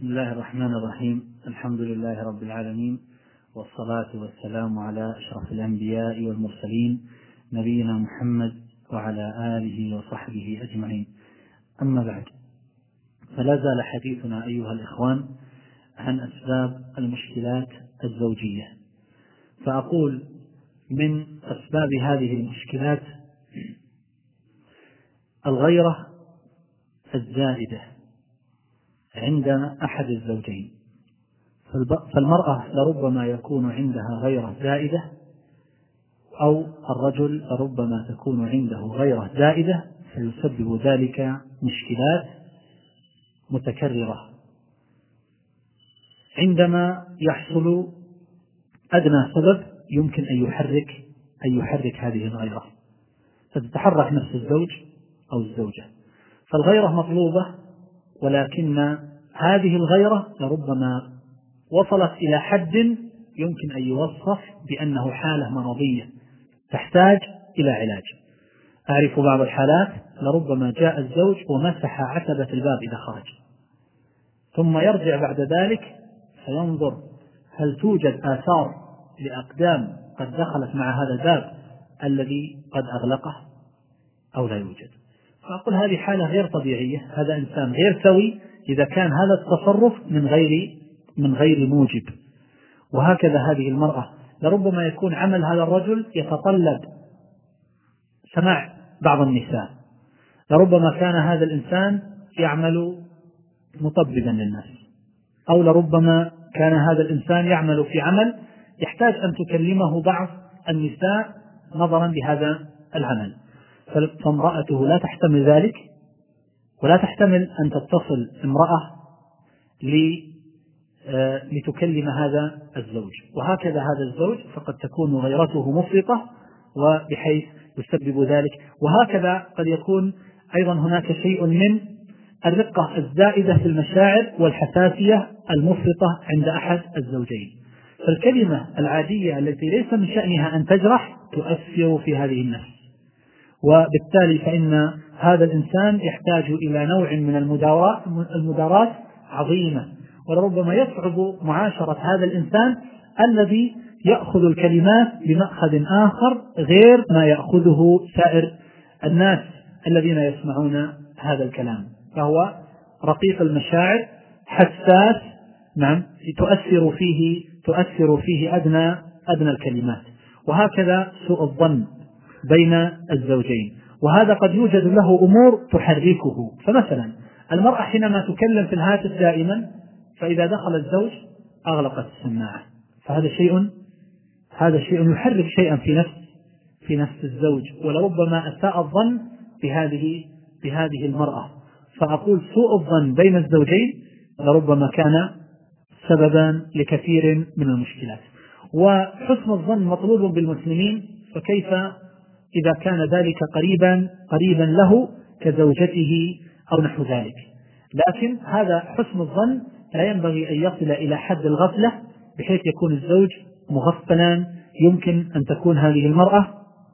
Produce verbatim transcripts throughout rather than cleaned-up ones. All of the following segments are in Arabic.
بسم الله الرحمن الرحيم. الحمد لله رب العالمين، والصلاة والسلام على أشرف الأنبياء والمرسلين نبينا محمد وعلى آله وصحبه أجمعين. أما بعد، فلا زال حديثنا أيها الإخوان عن أسباب المشكلات الزوجية. فأقول من أسباب هذه المشكلات الغيرة الزائدة عند أحد الزوجين. فالمرأة لربما يكون عندها غيرة زائدة، أو الرجل لربما تكون عنده غيرة زائدة، فيسبب ذلك مشكلات متكررة. عندما يحصل أدنى سبب يمكن أن يحرك أن يحرك هذه الغيرة، فتتحرك نفس الزوج أو الزوجة. فالغيرة مطلوبة، ولكن هذه الغيرة لربما وصلت إلى حد يمكن أن يوصف بأنه حالة مرضية تحتاج إلى علاج. أعرف بعض الحالات لربما جاء الزوج ومسح عتبة الباب إذا خرج، ثم يرجع بعد ذلك فينظر هل توجد آثار لأقدام قد دخلت مع هذا الباب الذي قد أغلقه أو لا يوجد. فأقول هذه حالة غير طبيعية، هذا إنسان غير سوي إذا كان هذا التصرف من غير من غير موجب. وهكذا هذه المرأة لربما يكون عمل هذا الرجل يتطلب سماع بعض النساء، لربما كان هذا الإنسان يعمل مطببا للناس، أو لربما كان هذا الإنسان يعمل في عمل يحتاج أن تكلمه بعض النساء نظرا لهذا العمل، فامرأته لا تحتمل ذلك، ولا تحتمل أن تتصل امرأة لتكلم هذا الزوج. وهكذا هذا الزوج فقد تكون غيرته مفرطة وبحيث يسبب ذلك. وهكذا قد يكون أيضا هناك شيء من الرقة الزائدة في المشاعر والحساسية المفرطة عند أحد الزوجين. فالكلمة العادية التي ليس من شأنها أن تجرح تؤثر في هذه النفس، وبالتالي فإن هذا الإنسان يحتاج إلى نوع من المداراة عظيمة، ولربما يصعب معاشرة هذا الإنسان الذي يأخذ الكلمات بمأخذ آخر غير ما يأخذه سائر الناس الذين يسمعون هذا الكلام. فهو رقيق المشاعر، حساس، نعم، تؤثر فيه تؤثر فيه أدنى أدنى الكلمات. وهكذا سوء الظن بين الزوجين، وهذا قد يوجد له أمور تحركه. فمثلا المرأة حينما تكلم في الهاتف دائما، فإذا دخل الزوج أغلقت السماعة، فهذا شيء هذا شيء يحرك شيئا في نفس في نفس الزوج، ولربما أساء الظن بهذه بهذه المرأة. فأقول سوء الظن بين الزوجين لربما كان سببا لكثير من المشكلات. وحسن الظن مطلوب بالمسلمين، فكيف إذا كان ذلك قريبا قريبا له كزوجته أو نحو ذلك. لكن هذا حسن الظن لا ينبغي أن يصل إلى حد الغفلة بحيث يكون الزوج مغفلا. يمكن أن تكون هذه المرأة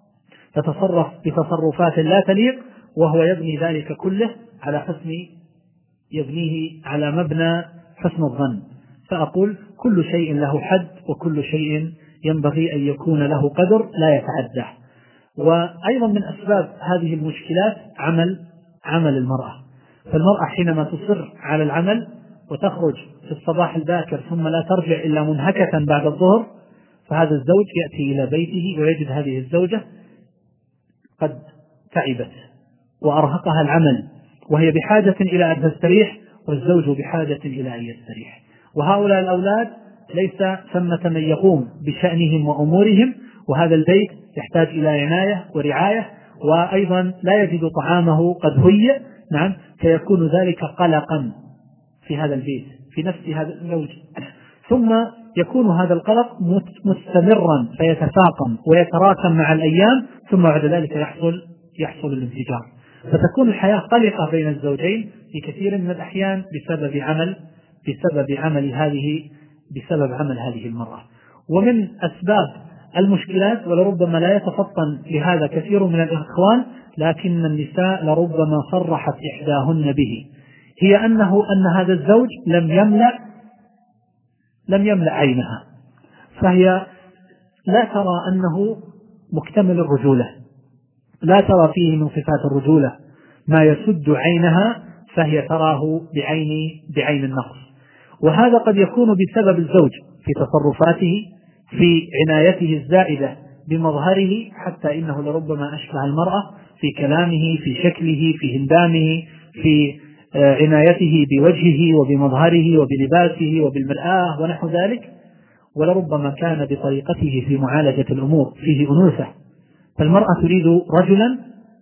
تتصرف بتصرفات لا تليق، وهو يبني ذلك كله على حسن يبنيه على مبنى حسن الظن. فأقول كل شيء له حد، وكل شيء ينبغي أن يكون له قدر لا يتعدى. وأيضا من أسباب هذه المشكلات عمل عمل المرأة. فالمرأة حينما تصر على العمل وتخرج في الصباح الباكر ثم لا ترجع إلا منهكة بعد الظهر، فهذا الزوج يأتي إلى بيته ويجد هذه الزوجة قد تعبت وأرهقها العمل، وهي بحاجة إلى أن تستريح، والزوج بحاجة إلى أن يستريح. وهؤلاء الأولاد ليس ثمة من يقوم بشأنهم وأمورهم، وهذا البيت يحتاج إلى عناية ورعاية، وأيضا لا يجد طعامه قد هيئ، نعم، فيكون ذلك قلقا في هذا البيت في نفس هذا الزوج، ثم يكون هذا القلق مستمرا فيتفاقم ويتراكم مع الأيام، ثم بعد ذلك يحصل يحصل الانفجار. فتكون الحياة قلقة بين الزوجين في كثير من الأحيان بسبب عمل بسبب عمل هذه بسبب عمل هذه المرأة. ومن أسباب المشكلات، ولربما لا يتفطن لهذا كثير من الإخوان، لكن النساء لربما صرحت إحداهن به، هي أنه أن هذا الزوج لم يملأ لم يملأ عينها، فهي لا ترى أنه مكتمل الرجولة، لا ترى فيه من صفات الرجولة ما يسد عينها، فهي تراه بعين بعين النقص. وهذا قد يكون بسبب الزوج في تصرفاته، في عنايته الزائدة بمظهره، حتى إنه لربما أشبه المرأة في كلامه، في شكله، في هندامه، في عنايته بوجهه وبمظهره وبلباسه وبالمرآة ونحو ذلك. ولربما كان بطريقته في معالجة الأمور فيه أنوثة، فالمرأة تريد رجلا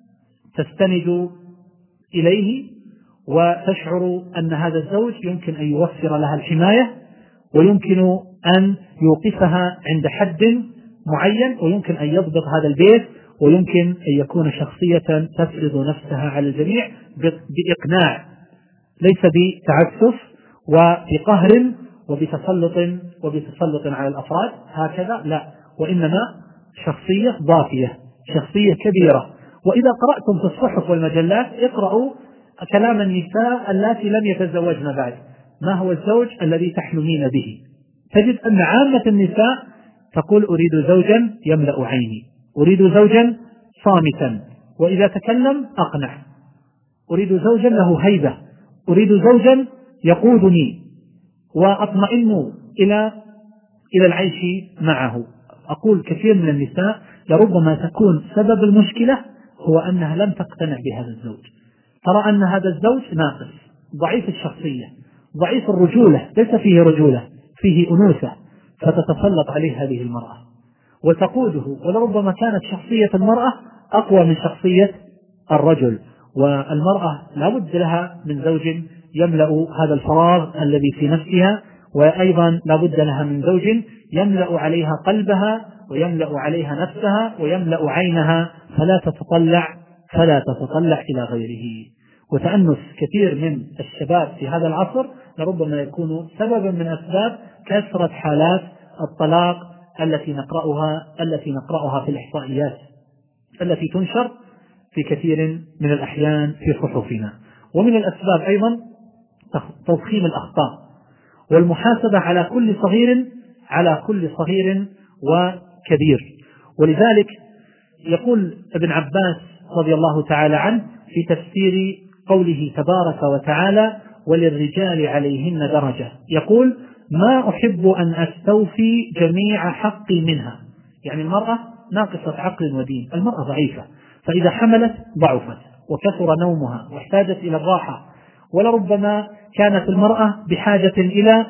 تستند إليه وتشعر أن هذا الزوج يمكن أن يوفر لها الحماية، ويمكن أن يوقفها عند حد معين، ويمكن أن يضبط هذا البيت، ويمكن أن يكون شخصية تفرض نفسها على الجميع بإقناع، ليس بتعسف وبقهر وبتسلط وبتسلط على الأفراد هكذا، لا، وإنما شخصية ضافية، شخصية كبيرة. وإذا قرأتم في الصحف والمجلات اقرأوا كلام النساء اللاتي لم يتزوجن بعد، ما هو الزوج الذي تحلمين به؟ تجد أن عامة النساء تقول أريد زوجا يملأ عيني، أريد زوجا صامتا، وإذا تكلم أقنع، أريد زوجا له هيبة، أريد زوجا يقودني وأطمئن إلى إلى العيش معه. أقول كثير من النساء لربما تكون سبب المشكلة هو أنها لم تقتنع بهذا الزوج، ترى أن هذا الزوج ناقص، ضعيف الشخصية، ضعيف الرجولة، ليس فيه رجولة، فيه أنوثة، فتتسلط عليه هذه المرأة وتقوده. ولربما كانت شخصية المرأة أقوى من شخصية الرجل، والمرأة لا بد لها من زوج يملأ هذا الفراغ الذي في نفسها، وأيضا لا بد لها من زوج يملأ عليها قلبها ويملأ عليها نفسها ويملأ عينها، فلا تتطلع فلا تتطلع إلى غيره. وتأنس كثير من الشباب في هذا العصر لربما يكون سببا من أسباب كثرة حالات الطلاق التي نقرأها التي نقرأها في الإحصائيات التي تنشر في كثير من الأحيان في صحفنا. ومن الأسباب أيضا تضخيم الأخطاء والمحاسبة على كل صغير على كل صغير وكبير. ولذلك يقول ابن عباس رضي الله تعالى عنه في تفسير قوله تبارك وتعالى وللرجال عليهن درجة، يقول ما أحب أن أستوفي جميع حقي منها، يعني المرأة ناقصة عقل ودين، المرأة ضعيفة، فإذا حملت ضعفت وكثر نومها واحتاجت إلى الراحة، ولربما كانت المرأة بحاجة إلى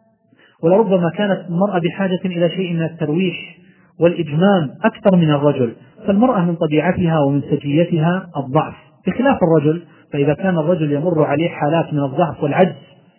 ولربما كانت المرأة بحاجة إلى شيء من الترويح والإجمام أكثر من الرجل، فالمرأة من طبيعتها ومن سجيتها الضعف بخلاف الرجل، فإذا كان الرجل يمر عليه حالات من الضعف والعجز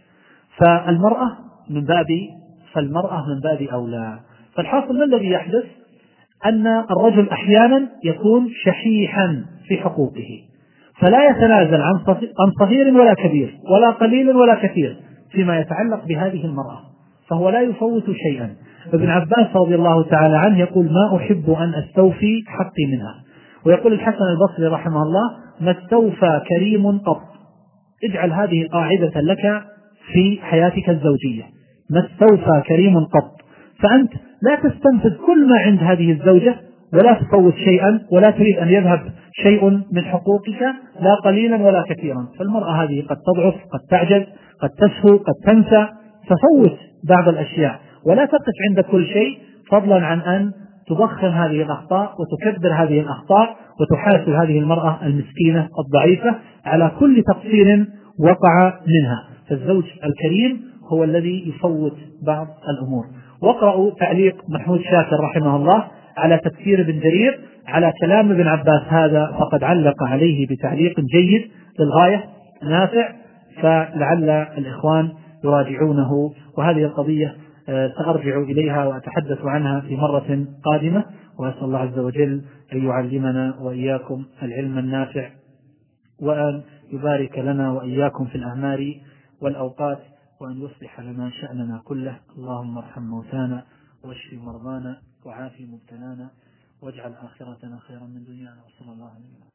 فالمرأة من باب فالمرأة من باب أولى. فالحاصل ما الذي يحدث؟ أن الرجل أحيانا يكون شحيحا في حقوقه، فلا يتنازل عن صغير ولا كبير ولا قليل ولا كثير فيما يتعلق بهذه المرأة، فهو لا يفوت شيئا. ابن عباس رضي الله تعالى عنه يقول ما أحب أن أستوفي حقي منها. ويقول الحسن البصري رحمه الله ما استوفى كريم قط. اجعل هذه قاعدة لك في حياتك الزوجية، ما استوفى كريم قط، فأنت لا تستنفذ كل ما عند هذه الزوجة ولا تفوت شيئا ولا تريد أن يذهب شيء من حقوقك لا قليلا ولا كثيرا. فالمرأة هذه قد تضعف، قد تعجز، قد تسهو، قد تنسى، تفوت بعض الأشياء ولا تقف عند كل شيء، فضلا عن أن تضخم هذه الأخطاء وتكبر هذه الأخطاء وتحاسب هذه المرأة المسكينة الضعيفة على كل تقصير وقع منها. فالزوج الكريم هو الذي يفوت بعض الأمور. واقرأوا تعليق محمود شاكر رحمه الله على تفسير ابن جرير على كلام ابن عباس هذا، فقد علق عليه بتعليق جيد للغاية نافع، فلعل الإخوان يراجعونه. وهذه القضية سأرجع إليها وأتحدث عنها في مرة قادمة، وأسأل الله عز وجل أن يعلمنا وإياكم العلم النافع، وأن يبارك لنا وإياكم في الأعمار والأوقات، وأن يصلح لنا شأننا كله. اللهم ارحم موتانا واشف مرضانا وعافي مبتلانا واجعل آخرتنا خيرا من دنيانا، وصلى الله عليه وسلم.